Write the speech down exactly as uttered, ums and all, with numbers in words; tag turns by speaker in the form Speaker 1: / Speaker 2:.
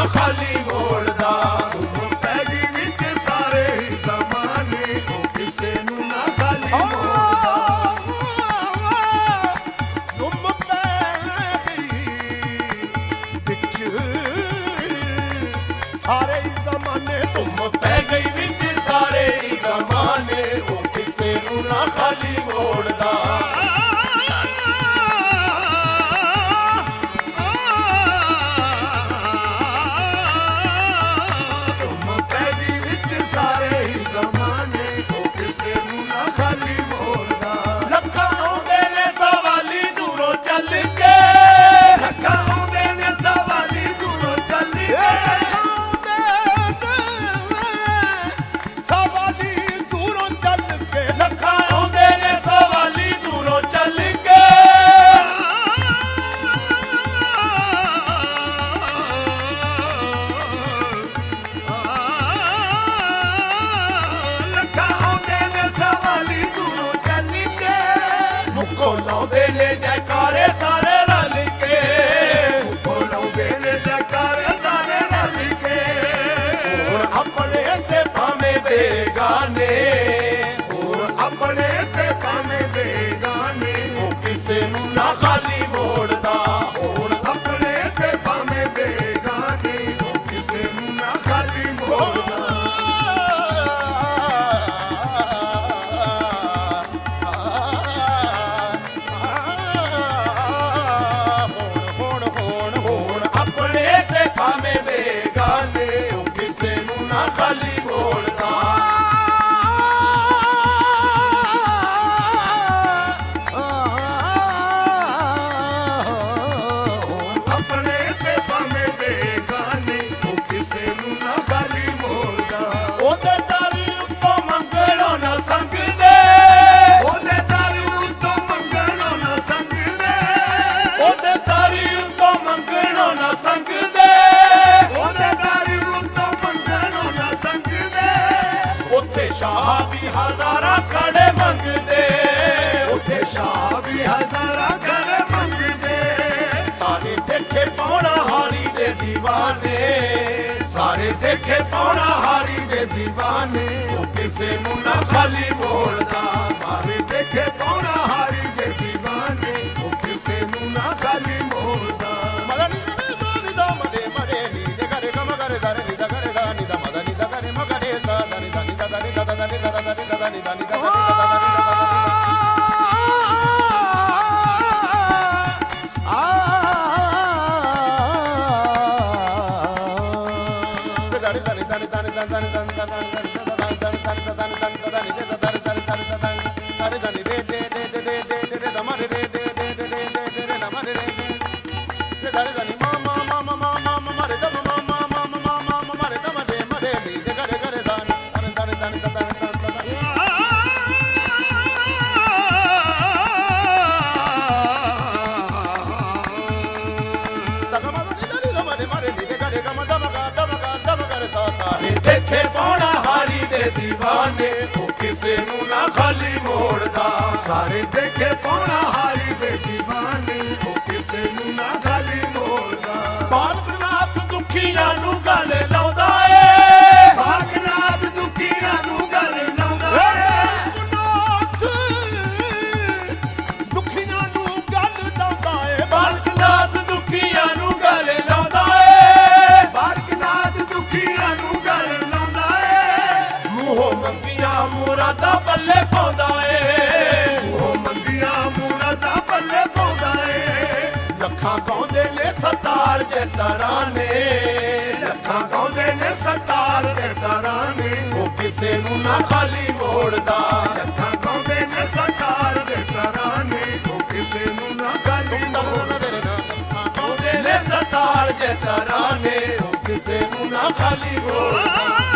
Speaker 1: ਖਾਲੀ ਮੋੜਦਾ। ਧੁੰਮ ਪੈ ਗਈ ਵਿੱਚ ਸਾਰੇ ਹੀ ਜ਼ਮਾਨੇ, ਉਹ ਕਿਸੇ ਨੂੰ ਨਾ ਖਾਲੀ ਮੋੜਦਾ।
Speaker 2: ਧੁੰਮ ਪੈ ਗਈ ਵਿੱਚ ਸਾਰੇ ਹੀ ਜ਼ਮਾਨੇ,
Speaker 1: ਧੁੰਮ ਪੈ ਗਈ ਵਿੱਚ ਸਾਰੇ ਹੀ ਜ਼ਮਾਨੇ, ਉਹ ਕਿਸੇ ਨੂੰ ਨਾ ਖਾਲੀ ਮੋੜਦਾ। ਲਾਉਂਦੇ ਨੇ ਜੈਕਾਰੇ ਸਾਰੇ ਰਲ ਕੇ, ਉਹ ਲਾਉਂਦੇ ਨੇ ਜੈਕਾਰੇ ਸਾਰੇ ਰਲ ਕੇ। ਹੋਰ ਆਪਣੇ ਤੇ ਭਾਵੇਂ ਬੇਗਾਨੇ, ਹੋਰ ਆਪਣੇ ਤੇ ਭਾਵੇਂ ਬੇਗਾਨੇ, ਉਹ ਕਿਸੇ ਨੂੰ ਨਾ ਖਾਲੀ ਮੋੜਦਾ। ਹੋਰ ਆਪਣੇ ਤੇ ਭਾਵੇਂ ਬੇਗਾਨੇ, ਉਹ ਕਿਸੇ ਨੂੰ ਨਾ ਖਾਲੀ ਮੋੜਦਾ। ਭਾਵੇਂ ਬੇਗਾਨੇ, ਉਹ ਕਿਸੇ ਨੂੰ ਨਾ ਖਾਲੀ ਮੋੜਦਾ। ਆਪਣੇ ਤੇ ਭਾਵੇਂ ਬੇਗਾਨੇ, ਉਹ ਕਿਸੇ ਨੂੰ ਨਾ ਖਾਲੀ ਮੋੜਦਾ। ਉਹਦੇ ਦਰ ਉੱਤੋਂ ਮੰਗਣੋਂ ਨਾ ਸੰਗਦੇ, ਉਹਦੇ ਦਰ ਉੱਤੋਂ ਮੰਗਣੋਂ ਨਾ ਸੰਗਦੇ, ਉਹਦੇ ਦਰ ਉੱਤੋਂ ਮੰਗਣੋਂ ਨਾ ਸੰਗਦੇ। ਸ਼ਾਹ ਵੀ ਹਜ਼ਾਰਾਂ ਖੜੇ ਮੰਗਦੇ, ਉੱਥੇ ਸ਼ਾਹ ਵੀ ਹਜ਼ਾਰਾਂ ਖੜੇ ਮੰਗਦੇ। ਸਾਰੇ ਦੇਖੇ ਪੌਣਾ ਹਾਰੀ ਦੇ ਦੀਵਾਨੇ, ਸਾਰੇ ਦੇਖੇ ਪੌਣਾ ਹਾਰੀ ਦੇ ਦੀਵਾਨੇ, ਉਹ ਕਿਸੇ ਨੂੰ ਨਾ ਖਾਲੀ ਮੋੜਦਾ। ਸਾਰੇ ਦੇਖੇ ਪੌਣਾ ਹਾਰੀ ਦੇ ਦੀਵਾਨੇ, ਉਹ ਕਿਸੇ ਨੂੰ ਨਾ ਖਾਲੀ ਮੋੜਦਾ। ਦੇਖੇ ਪੌਣਾ ਹਾਰੀ ਦੇ ਦੀਵਾਨੇ, ਉਹ ਕਿਸੇ ਨੂੰ ਨਾ ਖਾਲੀ ਮੋੜਦਾ। ਸਾਰੇ ਦੇਖੇ ਪੌਣਾ ਹਾਰੀ ਦੇ ਦੀਵਾਨੇ, ਉਹ ਕਿਸੇ ਨੂੰ ਨਾ ਖਾਲੀ ਮੋੜਦਾ। ਬਾਲਕਨਾਥ ਦੁਖੀਆਂ ਨੂੰ ਗੱਲ ਲਾਉਂਦਾ ਏ, ਬਾਲਕਨਾਥ ਦੁਖੀਆਂ ਨੂੰ ਗੱਲ ਲਾਉਂਦਾ ਏ। ਦੁਖੀਆਂ ਨੂੰ ਗੱਲ ਲਾਉਂਦਾ ਏ, ਬਾਲਕਨਾਥ ਦੁਖੀਆਂ ਨੂੰ ਗੱਲ ਲਾਉਂਦਾ ਏ। ਬਾਲਕਨਾਥ ਦੁਖੀਆਂ ਨੂੰ ਮੰਗੀਆਂ ਮੁਰਾਦਾਂ ਬੱਲੇ ਪਾਉਂਦਾ ਏ, ਉਹ ਮੰਗੀਆਂ ਮੁਰਾਦਾਂ ਬੱਲੇ ਪਾਉਂਦਾ ਏ। ਲੱਖਾਂ ਗਾਉਂਦੇ ਨੇ ਸਤਾਰ ਦੇ ਤਰਾਨੇ, ਲੱਖਾਂ ਗਾਉਂਦੇ ਨੇ ਸਤਾਰ ਦੇ ਤਰਾਨੇ, ਉਹ ਕਿਸੇ ਨੂੰ ਨਾ ਖਾਲੀ ਮੋੜਦਾ। ਲੱਖਾਂ ਗਾਉਂਦੇ ਨੇ ਸਤਾਰ ਦੇ ਤਰਾਨੇ, ਉਹ ਕਿਸੇ ਨੂੰ ਨਾ ਖਾਲੀ ਮੋੜਦਾ। ਲੱਖਾਂ ਗਾਉਂਦੇ ਨੇ ਸਤਾਰ ਦੇ ਤਰਾਨੇ, ਉਹ ਕਿਸੇ ਨੂੰ ਨਾ ਖਾਲੀ ਮੋੜਦਾ।